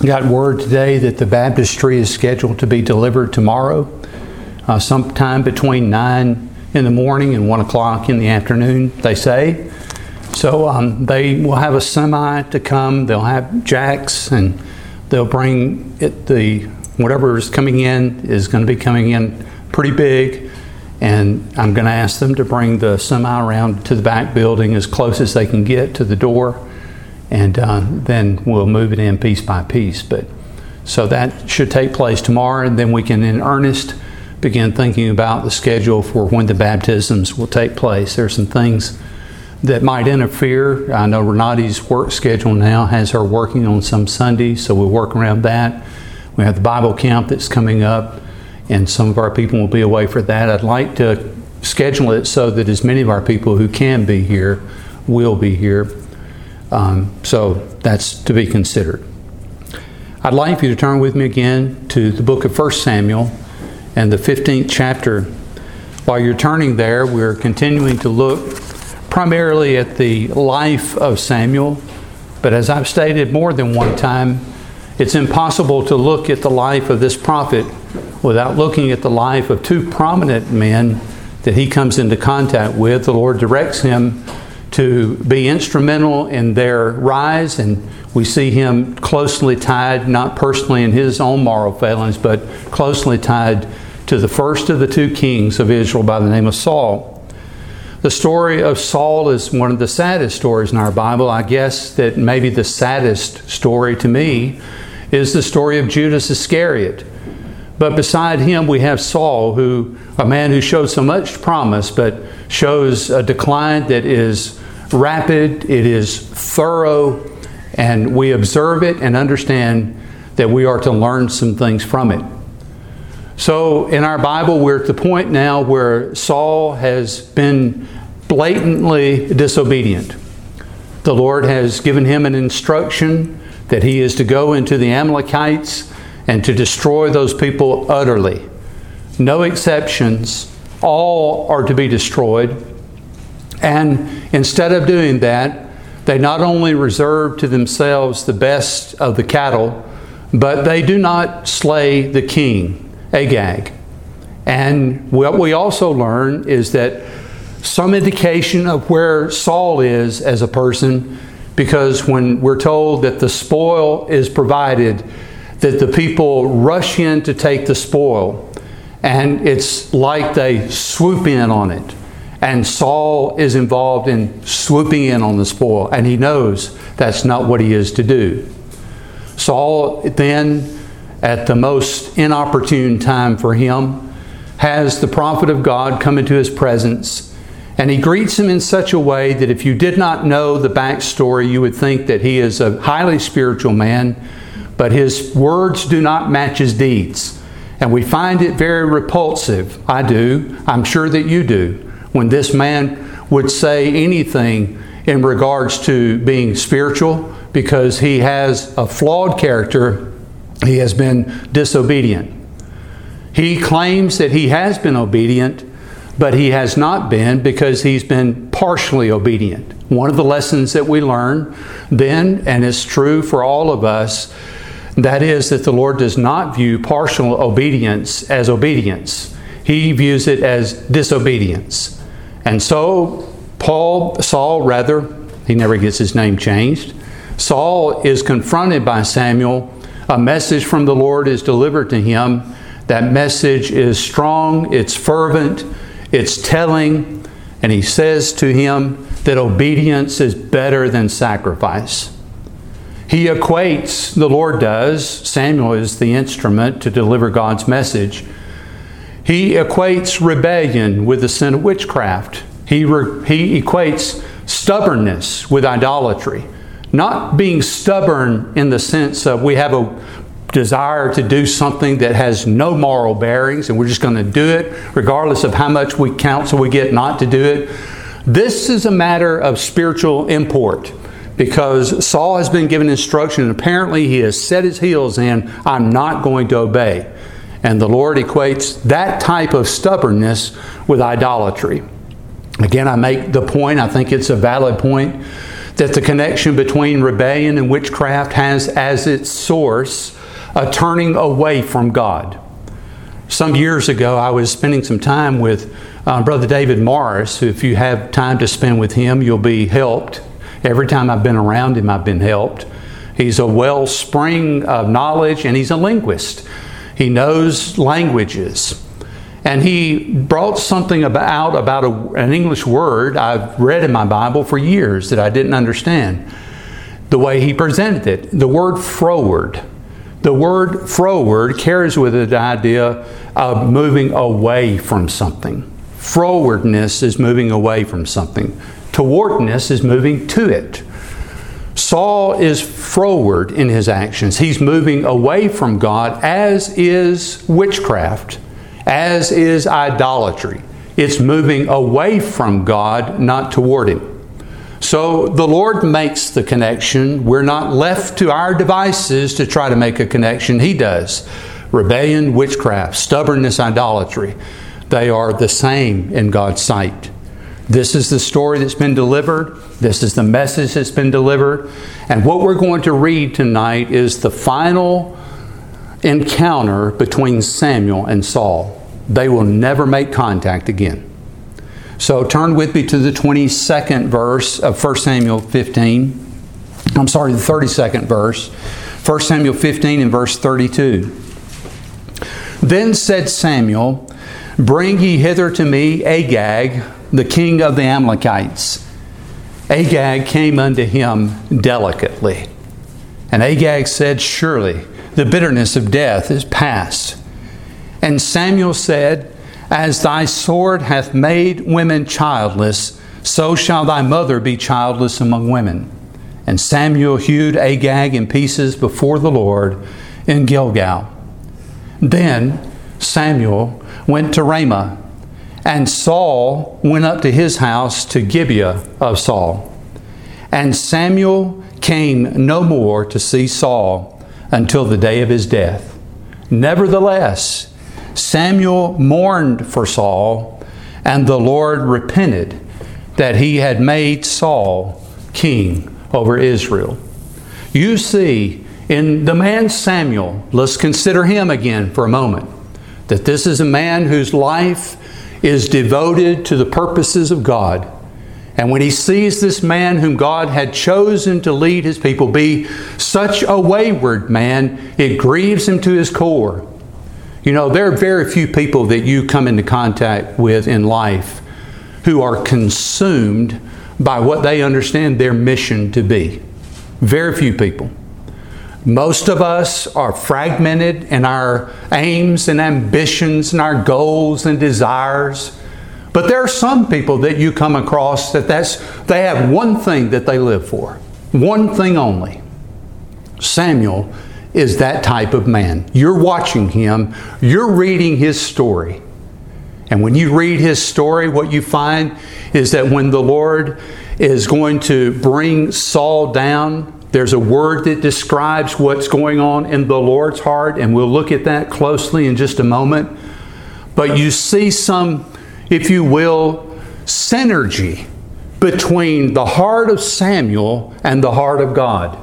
Got word today that the baptistry is scheduled to be delivered tomorrow, sometime between 9 in the morning and 1 o'clock in the afternoon, they say. So they will have a semi to come. They'll have jacks, and they'll bring it. Whatever is coming in is going to be coming in pretty big, and I'm going to ask them to bring the semi around to the back building as close as they can get to the door. And then we'll move it in piece by piece. So that should take place tomorrow, and then we can in earnest begin thinking about the schedule for when the baptisms will take place. There's some things that might interfere. I know Renati's work schedule now has her working on some Sundays, so we'll work around that. We have the Bible camp that's coming up, and some of our people will be away for that. I'd like to schedule it so that as many of our people who can be here will be here. So that's to be considered. I'd like for you to turn with me again to the book of 1 Samuel and the 15th chapter. While you're turning there, we're continuing to look primarily at the life of Samuel. But as I've stated more than one time, it's impossible to look at the life of this prophet without looking at the life of two prominent men that he comes into contact with. The Lord directs him to be instrumental in their rise, and we see him closely tied, not personally in his own moral failings, but closely tied to the first of the two kings of Israel by the name of Saul. The story of Saul is one of the saddest stories in our Bible. I guess that maybe the saddest story to me is the story of Judas Iscariot. But beside him we have Saul, a man who showed so much promise, but shows a decline that is rapid, it is thorough, and we observe it and understand that we are to learn some things from it. So in our Bible, we're at the point now where Saul has been blatantly disobedient. The Lord has given him an instruction that he is to go into the Amalekites and to destroy those people utterly. No exceptions. All are to be destroyed. And instead of doing that, they not only reserve to themselves the best of the cattle, but they do not slay the king, Agag. And what we also learn is that some indication of where Saul is as a person, because when we're told that the spoil is provided, that the people rush in to take the spoil, and it's like they swoop in on it. And Saul is involved in swooping in on the spoil, and he knows that's not what he is to do. Saul then, at the most inopportune time for him, has the prophet of God come into his presence, and he greets him in such a way that if you did not know the backstory, you would think that he is a highly spiritual man, but his words do not match his deeds. And we find it very repulsive. I do. I'm sure that you do. When this man would say anything in regards to being spiritual, because he has a flawed character, he has been disobedient. He claims that he has been obedient, but he has not been, because he's been partially obedient. One of the lessons that we learn then, and it's true for all of us, that is that the Lord does not view partial obedience as obedience. He views it as disobedience. And so Saul, he never gets his name changed. Saul is confronted by Samuel. A message from the Lord is delivered to him. That message is strong, it's fervent, it's telling, and he says to him that obedience is better than sacrifice. He equates, the Lord does, Samuel is the instrument to deliver God's message. He equates rebellion with the sin of witchcraft. He equates stubbornness with idolatry. Not being stubborn in the sense of we have a desire to do something that has no moral bearings and we're just going to do it regardless of how much counsel we get not to do it. This is a matter of spiritual import, because Saul has been given instruction and apparently he has set his heels in, I'm not going to obey. And the Lord equates that type of stubbornness with idolatry. Again, I make the point, I think it's a valid point, that the connection between rebellion and witchcraft has as its source a turning away from God. Some years ago, I was spending some time with Brother David Morris, who, if you have time to spend with him, you'll be helped. Every time I've been around him, I've been helped. He's a wellspring of knowledge, and he's a linguist. He knows languages. And he brought something about an English word I've read in my Bible for years that I didn't understand. The way he presented it, the word froward. The word froward carries with it the idea of moving away from something. Frowardness is moving away from something. Towardness is moving to it. Saul is froward in his actions. He's moving away from God, as is witchcraft, as is idolatry. It's moving away from God, not toward Him. So the Lord makes the connection. We're not left to our devices to try to make a connection. He does. Rebellion, witchcraft, stubbornness, idolatry. They are the same in God's sight. This is the story that's been delivered. This is the message that's been delivered. And what we're going to read tonight is the final encounter between Samuel and Saul. They will never make contact again. So turn with me to the 22nd verse of 1 Samuel 15. I'm sorry, the 32nd verse. 1 Samuel 15 and verse 32. Then said Samuel, "Bring ye hither to me Agag, the king of the Amalekites." Agag came unto him delicately. And Agag said, "Surely the bitterness of death is past." And Samuel said, "As thy sword hath made women childless, so shall thy mother be childless among women." And Samuel hewed Agag in pieces before the Lord in Gilgal. Then Samuel went to Ramah, and Saul went up to his house to Gibeah of Saul. And Samuel came no more to see Saul until the day of his death. Nevertheless, Samuel mourned for Saul, and the Lord repented that he had made Saul king over Israel. You see, in the man Samuel, let's consider him again for a moment, that this is a man whose life is devoted to the purposes of God. And when he sees this man whom God had chosen to lead His people be such a wayward man, it grieves him to his core. You know, there are very few people that you come into contact with in life who are consumed by what they understand their mission to be. Very few people. Most of us are fragmented in our aims and ambitions and our goals and desires. But there are some people that you come across that they have one thing that they live for. One thing only. Samuel is that type of man. You're watching him. You're reading his story. And when you read his story, what you find is that when the Lord is going to bring Saul down, there's a word that describes what's going on in the Lord's heart, and we'll look at that closely in just a moment. But you see some, if you will, synergy between the heart of Samuel and the heart of God.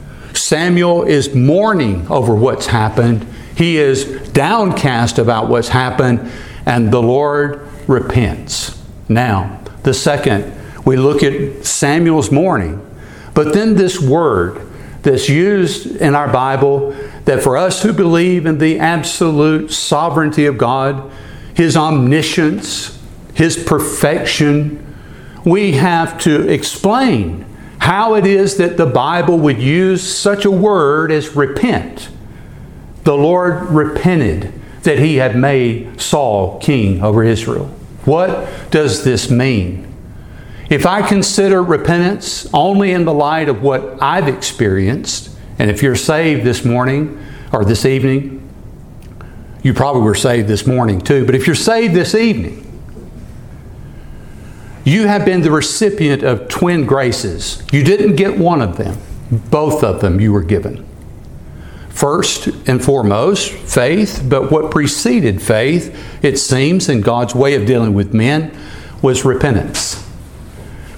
Samuel is mourning over what's happened. He is downcast about what's happened, and the Lord repents. Now, the second, we look at Samuel's mourning. But then this word that's used in our Bible, that for us who believe in the absolute sovereignty of God, His omniscience, His perfection, we have to explain how it is that the Bible would use such a word as repent. The Lord repented that He had made Saul king over Israel. What does this mean? If I consider repentance only in the light of what I've experienced, and if you're saved this morning or this evening, you probably were saved this morning too, but if you're saved this evening, you have been the recipient of twin graces. You didn't get one of them. Both of them you were given. First and foremost, faith, but what preceded faith, it seems, in God's way of dealing with men, was repentance.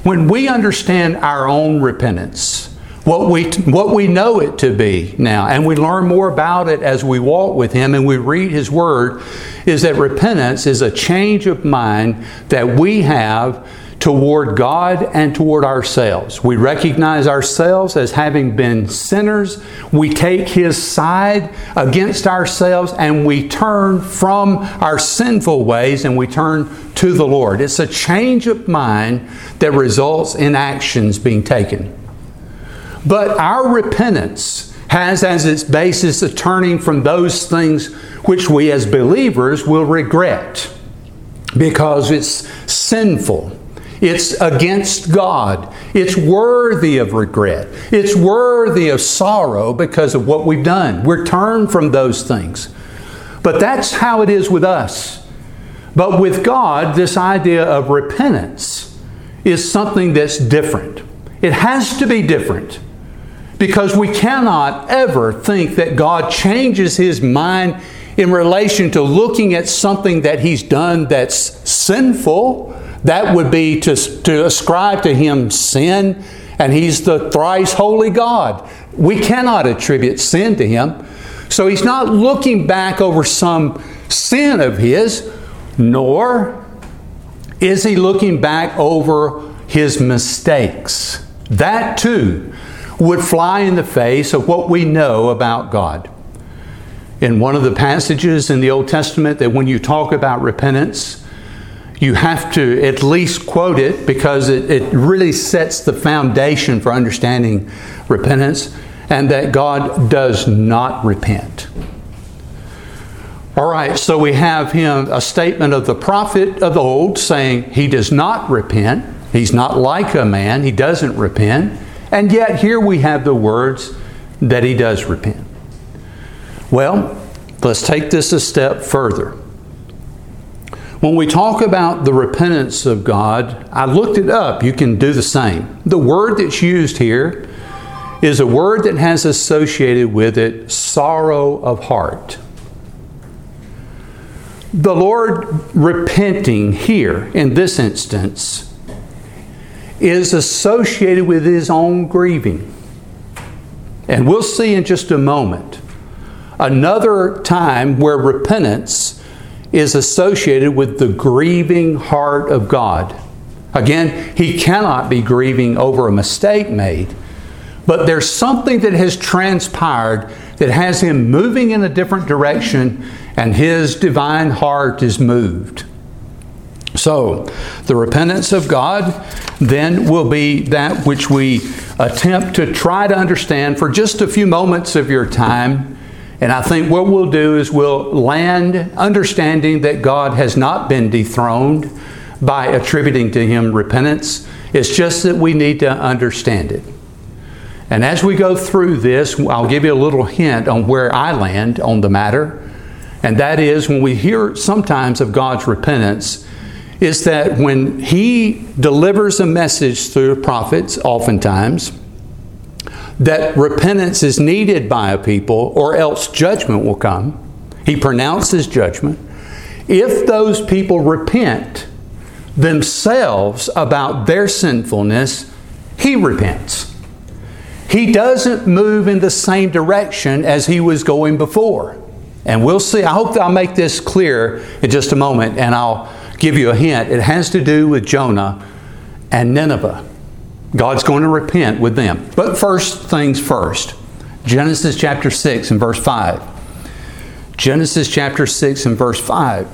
when we understand our own repentance, what we know it to be now, and we learn more about it as we walk with Him and we read His Word, is that repentance is a change of mind that we have toward God and toward ourselves. We recognize ourselves as having been sinners. We take His side against ourselves and we turn from our sinful ways and we turn to the Lord. It's a change of mind that results in actions being taken. But our repentance has as its basis a turning from those things which we as believers will regret because it's sinful. It's against God. It's worthy of regret. It's worthy of sorrow because of what we've done. We're turned from those things. But that's how it is with us. But with God, this idea of repentance is something that's different. It has to be different because we cannot ever think that God changes His mind in relation to looking at something that He's done that's sinful. That would be to ascribe to Him sin, and He's the thrice holy God. We cannot attribute sin to Him. So He's not looking back over some sin of His, nor is He looking back over His mistakes. That too would fly in the face of what we know about God. In one of the passages in the Old Testament that when you talk about repentance, you have to at least quote it because it really sets the foundation for understanding repentance, and that God does not repent. All right, so we have a statement of the prophet of old saying He does not repent. He's not like a man. He doesn't repent. And yet here we have the words that He does repent. Well, let's take this a step further. When we talk about the repentance of God, I looked it up. You can do the same. The word that's used here is a word that has associated with it sorrow of heart. The Lord repenting here in this instance is associated with His own grieving. And we'll see in just a moment another time where repentance is associated with the grieving heart of God. Again, He cannot be grieving over a mistake made, but there's something that has transpired that has Him moving in a different direction, and His divine heart is moved. So, the repentance of God then will be that which we attempt to try to understand for just a few moments of your time. And I think what we'll do is we'll land understanding that God has not been dethroned by attributing to Him repentance. It's just that we need to understand it. And as we go through this, I'll give you a little hint on where I land on the matter. And that is, when we hear sometimes of God's repentance, is that when He delivers a message through prophets, oftentimes, that repentance is needed by a people, or else judgment will come. He pronounces judgment. If those people repent themselves about their sinfulness, He repents. He doesn't move in the same direction as He was going before. And we'll see. I hope that I'll make this clear in just a moment, and I'll give you a hint. It has to do with Jonah and Nineveh. God's going to repent with them. But first things first. Genesis chapter 6 and verse 5. Genesis chapter 6 and verse 5.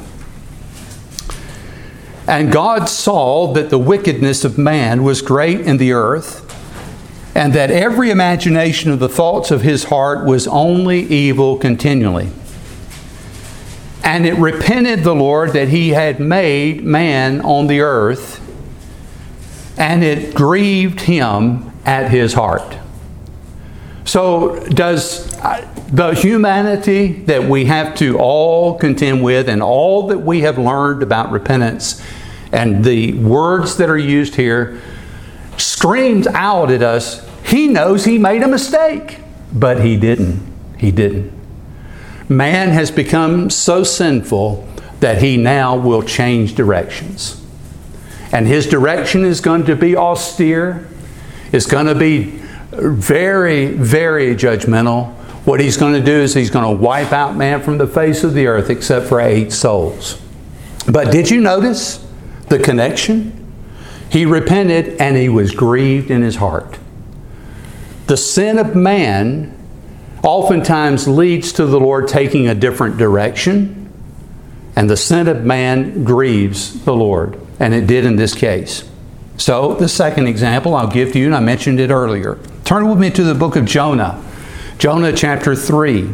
And God saw that the wickedness of man was great in the earth, and that every imagination of the thoughts of his heart was only evil continually. And it repented the Lord that He had made man on the earth, and it grieved Him at His heart. So does the humanity that we have to all contend with, and all that we have learned about repentance and the words that are used here, screams out at us, He knows He made a mistake. But He didn't. He didn't. Man has become so sinful that he now will change directions. And his direction is going to be austere. It's going to be very, very judgmental. What he's going to do is he's going to wipe out man from the face of the earth except for 8 souls. But did you notice the connection? He repented and he was grieved in his heart. The sin of man oftentimes leads to the Lord taking a different direction, and the sin of man grieves the Lord, and it did in this case. So the second example I'll give to you, and I mentioned it earlier. Turn with me to the book of Jonah. Jonah chapter 3.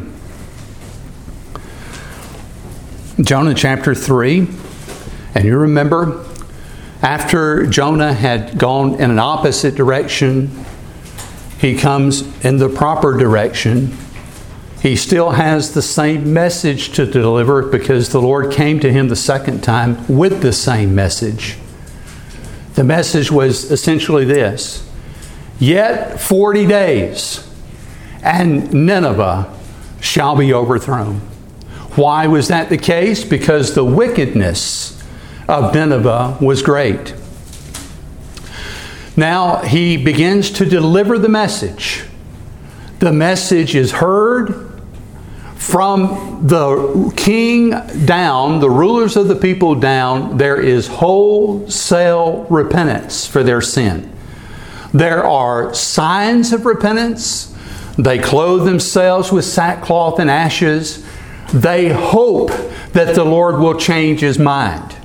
Jonah chapter 3. And you remember, after Jonah had gone in an opposite direction, he comes in the proper direction. He still has the same message to deliver because the Lord came to him the second time with the same message. The message was essentially this: yet 40 days, and Nineveh shall be overthrown. Why was that the case? Because the wickedness of Nineveh was great. Now he begins to deliver the message. The message is heard from the king down, the rulers of the people down. There is wholesale repentance for their sin. There are signs of repentance. They clothe themselves with sackcloth and ashes. They hope that the Lord will change His mind.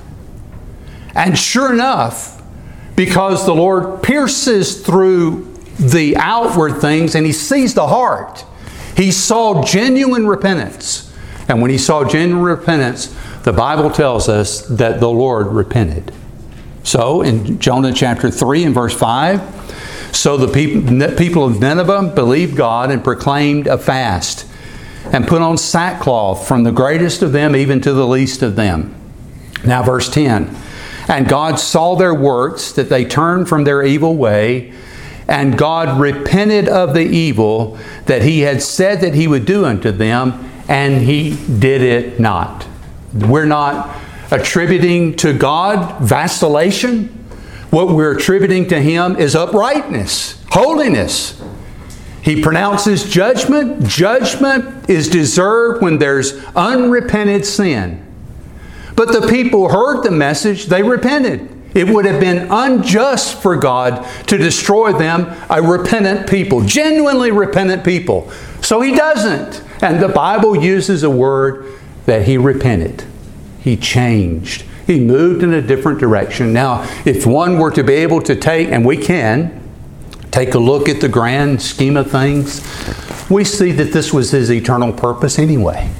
And sure enough, because the Lord pierces through the outward things and He sees the heart, He saw genuine repentance. And when He saw genuine repentance, the Bible tells us that the Lord repented. So in Jonah chapter 3 and verse 5, so the people of Nineveh believed God and proclaimed a fast, and put on sackcloth, from the greatest of them even to the least of them. Now verse 10, and God saw their works, that they turned from their evil way, and God repented of the evil that He had said that He would do unto them, and He did it not. We're not attributing to God vacillation. What we're attributing to Him is uprightness, holiness. He pronounces judgment. Judgment is deserved when there's unrepented sin. But the people heard the message, they repented. It would have been unjust for God to destroy them, a repentant people, genuinely repentant people. So He doesn't. And the Bible uses a word that He repented. He changed. He moved in a different direction. Now, if one were to be able to take, and we can, take a look at the grand scheme of things, we see that this was His eternal purpose anyway.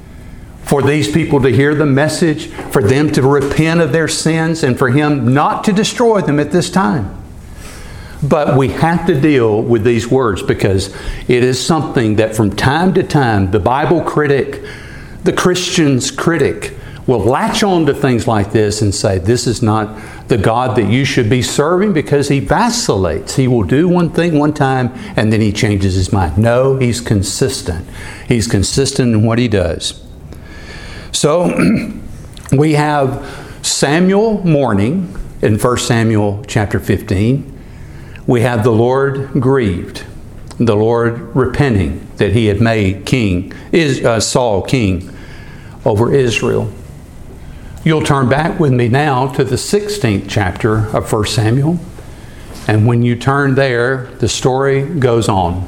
For these people to hear the message, for them to repent of their sins, and for Him not to destroy them at this time. But we have to deal with these words because it is something that from time to time the Bible critic, the Christian's critic, will latch on to things like this and say, this is not the God that you should be serving, because He vacillates. He will do one thing one time and then He changes His mind. No, He's consistent. He's consistent in what He does. So we have Samuel mourning in 1 Samuel chapter 15. We have the Lord grieved, the Lord repenting that He had made Saul king over Israel. You'll turn back with me now to the 16th chapter of 1 Samuel. And when you turn there, the story goes on.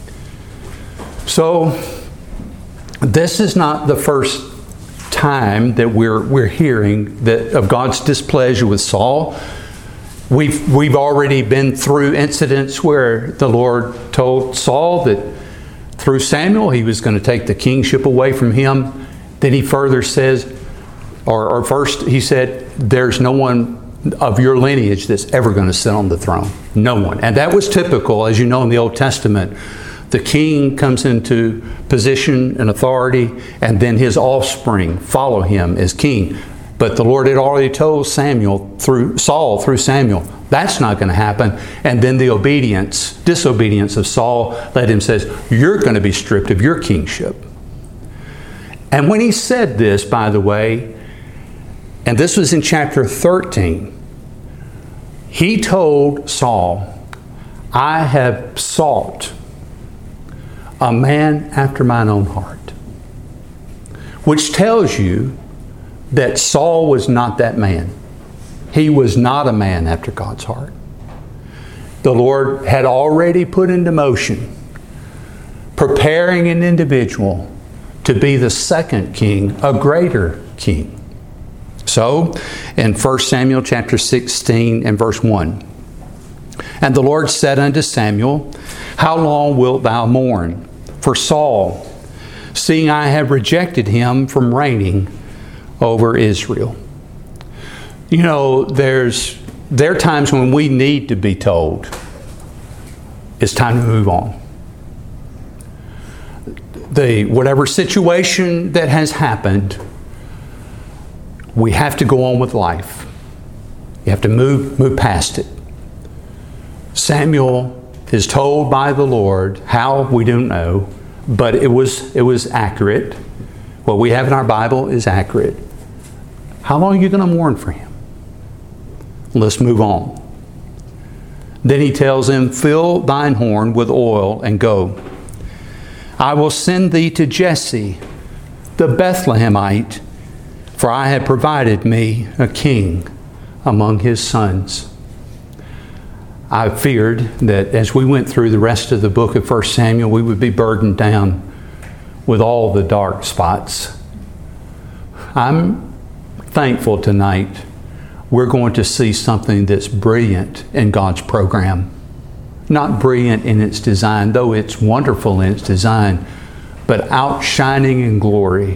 So, this is not the first time that we're hearing that of God's displeasure with Saul. We've already been through incidents where the Lord told Saul that through Samuel He was going to take the kingship away from him. Then He further says, or first He said, there's no one of your lineage that's ever going to sit on the throne. No one. And that was typical, as you know, in the Old Testament. The king comes into position and authority, and then his offspring follow him as king. But the Lord had already told Saul through Samuel, that's not going to happen. And then the disobedience of Saul led him, says, you're going to be stripped of your kingship. And when he said this, by the way, and this was in chapter 13, He told Saul, I have sought a man after mine own heart, which tells you that Saul was not that man. He was not a man after God's heart. The Lord had already put into motion, preparing an individual to be the second king, a greater king. So, in 1 Samuel chapter 16 and verse 1, and the Lord said unto Samuel, How long wilt thou mourn for Saul, seeing I have rejected him from reigning over Israel? You know, there are times when we need to be told it's time to move on. Whatever situation that has happened, we have to go on with life. You have to move past it. Samuel is told by the Lord, how we don't know, but it was accurate. What we have in our Bible is accurate. How long are you going to mourn for him? Let's move on. Then he tells him, Fill thine horn with oil and go. I will send thee to Jesse, the Bethlehemite, for I have provided me a king among his sons. I feared that as we went through the rest of the book of 1 Samuel, we would be burdened down with all the dark spots. I'm thankful tonight we're going to see something that's brilliant in God's program. Not brilliant in its design, though it's wonderful in its design, but outshining in glory.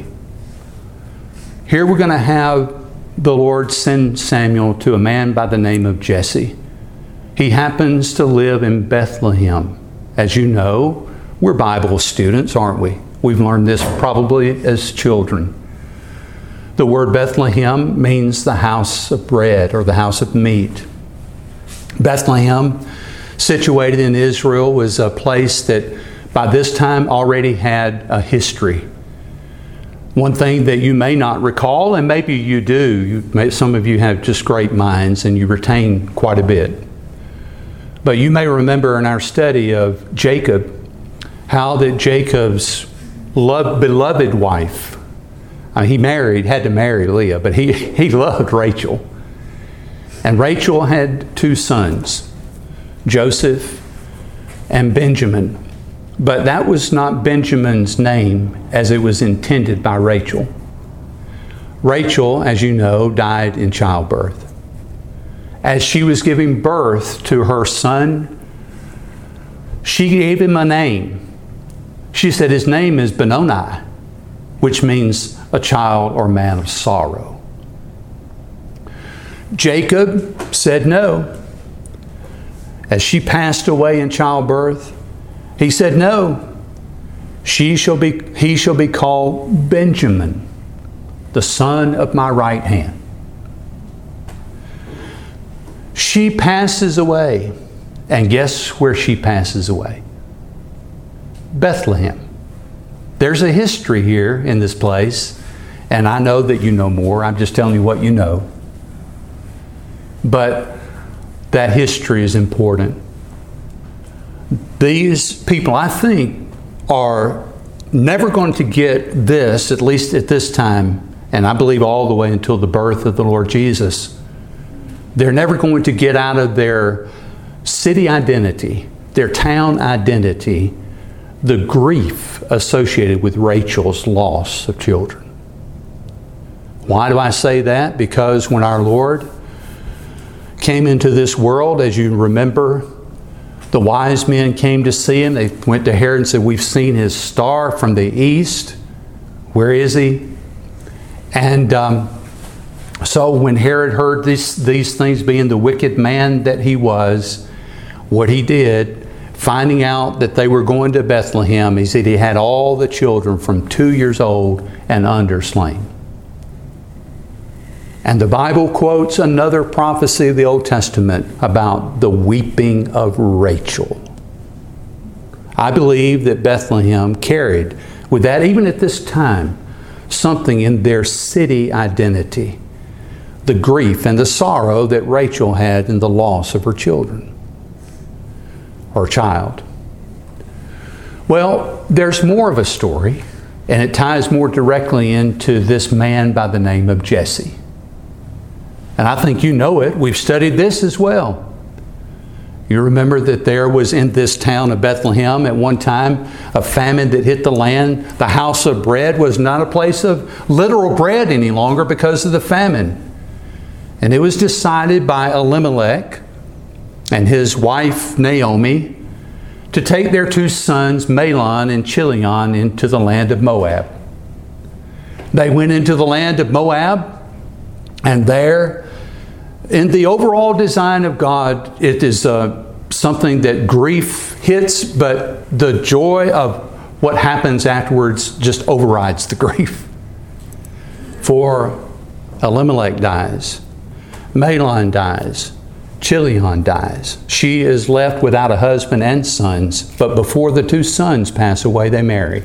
Here we're going to have the Lord send Samuel to a man by the name of Jesse. He happens to live in Bethlehem. As you know, we're Bible students, aren't we? We've learned this probably as children. The word Bethlehem means the house of bread or the house of meat. Bethlehem, situated in Israel, was a place that by this time already had a history. One thing that you may not recall, and maybe you do, some of you have just great minds and you retain quite a bit. But you may remember in our study of Jacob, how that Jacob's beloved wife, he had to marry Leah, but he loved Rachel. And Rachel had two sons, Joseph and Benjamin. But that was not Benjamin's name as it was intended by Rachel. Rachel, as you know, died in childbirth. As she was giving birth to her son, she gave him a name. She said his name is Benoni, which means a child or man of sorrow. Jacob said no. As she passed away in childbirth, he said, No, he shall be called Benjamin, the son of my right hand. She passes away, and guess where she passes away? Bethlehem. There's a history here in this place, and I know that you know more. I'm just telling you what you know. But that history is important. These people, I think, are never going to get this, at least at this time, and I believe all the way until the birth of the Lord Jesus. They're never going to get out of their city identity, their town identity, the grief associated with Rachel's loss of children. Why do I say that? Because when our Lord came into this world, as you remember, the wise men came to see him. They went to Herod and said, We've seen his star from the east. Where is he? And so when Herod heard these things, being the wicked man that he was, what he did, finding out that they were going to Bethlehem, he said he had all the children from 2 years old and under slain. And the Bible quotes another prophecy of the Old Testament about the weeping of Rachel. I believe that Bethlehem carried with that, even at this time, something in their city identity. the grief and the sorrow that Rachel had in the loss of her children, or child. Well, there's more of a story, and it ties more directly into this man by the name of Jesse. And I think you know it. We've studied this as well. You remember that there was in this town of Bethlehem at one time a famine that hit the land. The house of bread was not a place of literal bread any longer because of the famine. And it was decided by Elimelech and his wife Naomi to take their two sons, Mahlon and Chilion, into the land of Moab. They went into the land of Moab, and there, in the overall design of God, it is something that grief hits, but the joy of what happens afterwards just overrides the grief. For Elimelech dies, Mahlon dies, Chilion dies. She is left without a husband and sons, but before the two sons pass away, they marry.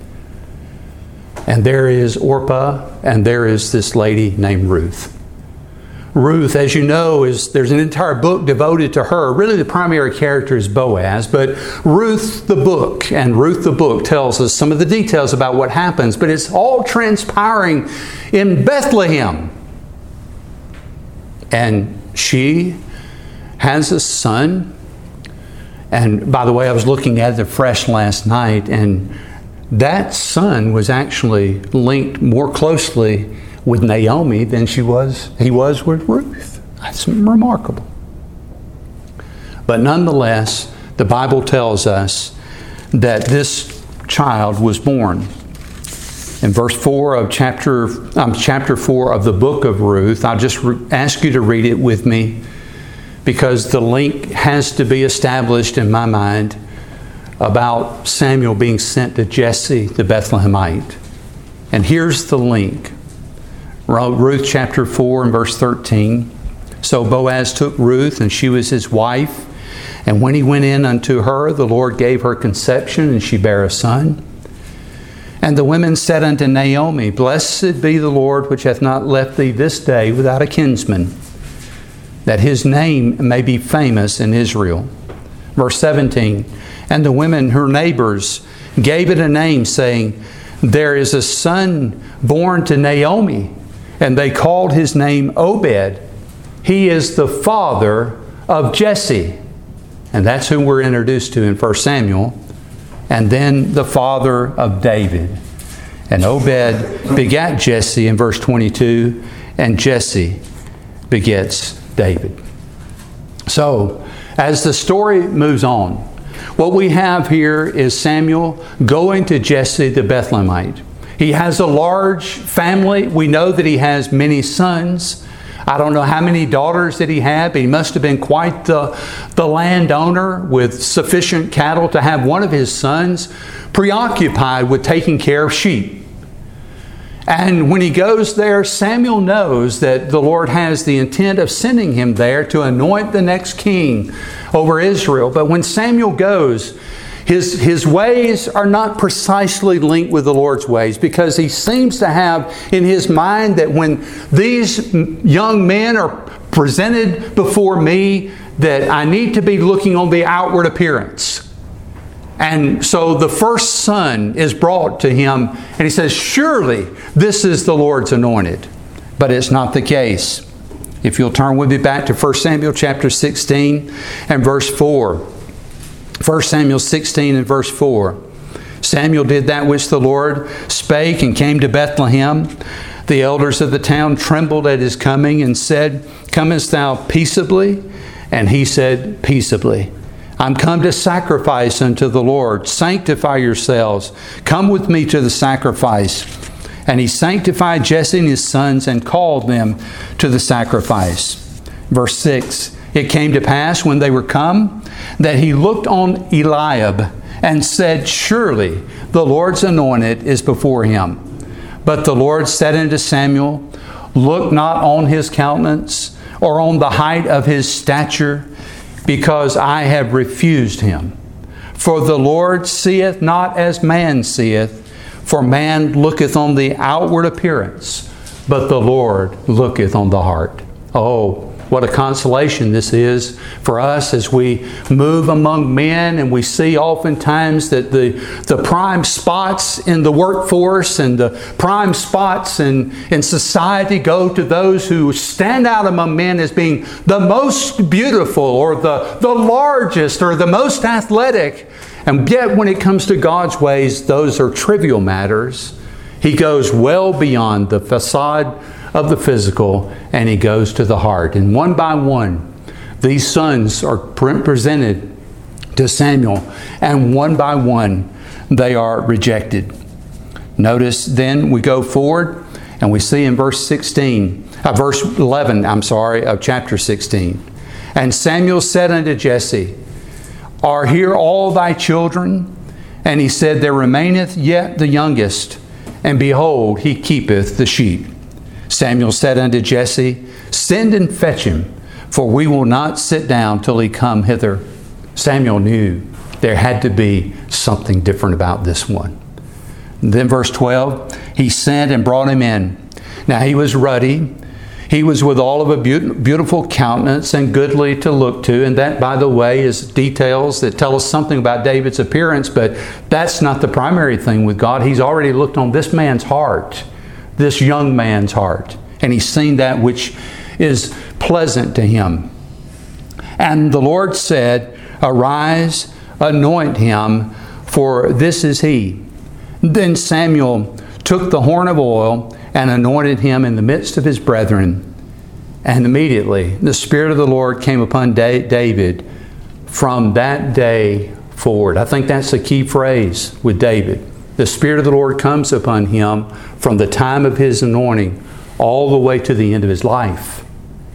And there is Orpah, and there is this lady named Ruth. Ruth, as you know, there's an entire book devoted to her. Really, the primary character is Boaz, but Ruth the book tells us some of the details about what happens, but it's all transpiring in Bethlehem. And she has a son. And by the way, I was looking at it fresh last night, and that son was actually linked more closely with Naomi than he was with Ruth. That's remarkable. But nonetheless, the Bible tells us that this child was born. In verse 4 of chapter 4 of the book of Ruth, I'll just ask you to read it with me, because the link has to be established in my mind about Samuel being sent to Jesse the Bethlehemite. And here's the link. Ruth chapter 4 and verse 13. So Boaz took Ruth, and she was his wife. And when he went in unto her, the Lord gave her conception, and she bare a son. And the women said unto Naomi, Blessed be the Lord, which hath not left thee this day without a kinsman, that his name may be famous in Israel. Verse 17. And the women, her neighbors, gave it a name, saying, There is a son born to Naomi. And they called his name Obed. He is the father of Jesse. And that's who we're introduced to in 1 Samuel. And then the father of David. And Obed begat Jesse in verse 22. And Jesse begets David. So, as the story moves on, what we have here is Samuel going to Jesse the Bethlehemite. He has a large family. We know that he has many sons. I don't know how many daughters that he had, but he must have been quite the landowner with sufficient cattle to have one of his sons preoccupied with taking care of sheep. And when he goes there, Samuel knows that the Lord has the intent of sending him there to anoint the next king over Israel. But when Samuel goes, his ways are not precisely linked with the Lord's ways, because he seems to have in his mind that when these young men are presented before me, that I need to be looking on the outward appearance. And so the first son is brought to him, and he says, Surely this is the Lord's anointed. But it's not the case. If you'll turn with me back to 1 Samuel chapter 16 and verse 4. 1 Samuel 16 and verse 4. Samuel did that which the Lord spake, and came to Bethlehem. The elders of the town trembled at his coming, and said, Comest thou peaceably? And he said, Peaceably. I'm come to sacrifice unto the Lord. Sanctify yourselves. Come with me to the sacrifice. And he sanctified Jesse and his sons, and called them to the sacrifice. Verse 6. It came to pass, when they were come, that he looked on Eliab, and said, Surely the Lord's anointed is before him. But the Lord said unto Samuel, Look not on his countenance, or on the height of his stature, because I have refused him. For the Lord seeth not as man seeth, for man looketh on the outward appearance, but the Lord looketh on the heart. Oh, what a consolation this is for us as we move among men, and we see oftentimes that the prime spots in the workforce and the prime spots in society go to those who stand out among men as being the most beautiful or the largest or the most athletic. And yet when it comes to God's ways, those are trivial matters. He goes well beyond the facade of the physical, and He goes to the heart. And one by one, these sons are presented to Samuel, and one by one, they are rejected. Notice then we go forward, and we see in verse 11 of chapter 16. And Samuel said unto Jesse, Are here all thy children? And he said, There remaineth yet the youngest, and behold, he keepeth the sheep. Samuel said unto Jesse, Send and fetch him, for we will not sit down till he come hither. Samuel knew there had to be something different about this one. And then verse 12, he sent and brought him in. Now he was ruddy. He was with all of a beautiful countenance and goodly to look to. And that, by the way, is details that tell us something about David's appearance, but that's not the primary thing with God. He's already looked on this man's heart, this young man's heart, and He's seen that which is pleasant to him. And the Lord said, Arise, anoint him, for this is he. Then Samuel took the horn of oil and anointed him in the midst of his brethren. And immediately the Spirit of the Lord came upon David from that day forward. I think that's the key phrase with David. The Spirit of the Lord comes upon him from the time of his anointing all the way to the end of his life.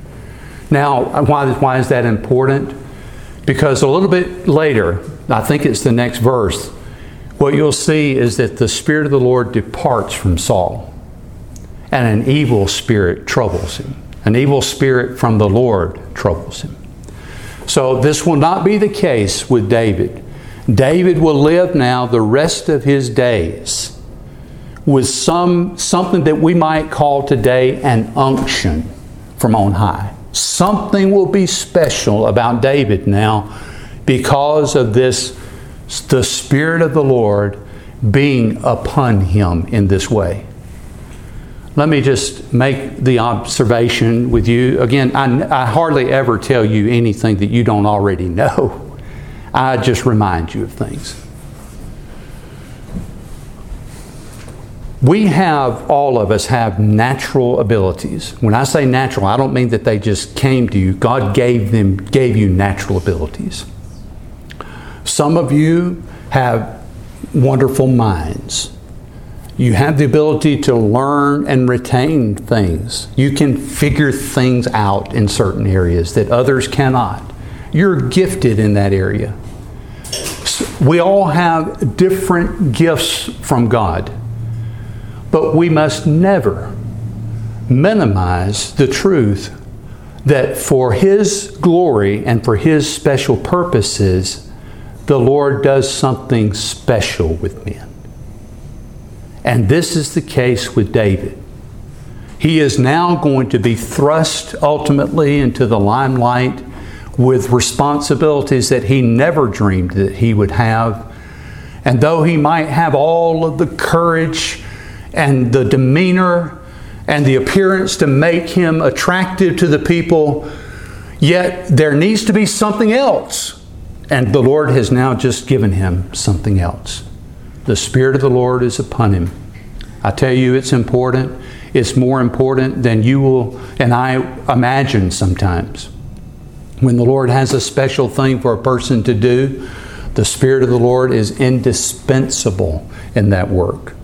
Now, why is that important? Because a little bit later, I think it's the next verse, what you'll see is that the Spirit of the Lord departs from Saul, and an evil spirit troubles him. An evil spirit from the Lord troubles him. So this will not be the case with David. David will live now the rest of his days with something that we might call today an unction from on high. Something will be special about David now because of this, the Spirit of the Lord being upon him in this way. Let me just make the observation with you. Again, I hardly ever tell you anything that you don't already know. I just remind you of things. All of us have natural abilities. When I say natural, I don't mean that they just came to you. God gave you natural abilities. Some of you have wonderful minds. You have the ability to learn and retain things. You can figure things out in certain areas that others cannot. You're gifted in that area. We all have different gifts from God, but we must never minimize the truth that for His glory and for His special purposes, the Lord does something special with men. And this is the case with David. He is now going to be thrust ultimately into the limelight with responsibilities that he never dreamed that he would have. And though he might have all of the courage and the demeanor and the appearance to make him attractive to the people, yet there needs to be something else. And the Lord has now just given him something else. The Spirit of the Lord is upon him. I tell you, it's important. It's more important than you will and I imagine sometimes. When the Lord has a special thing for a person to do, the Spirit of the Lord is indispensable in that work.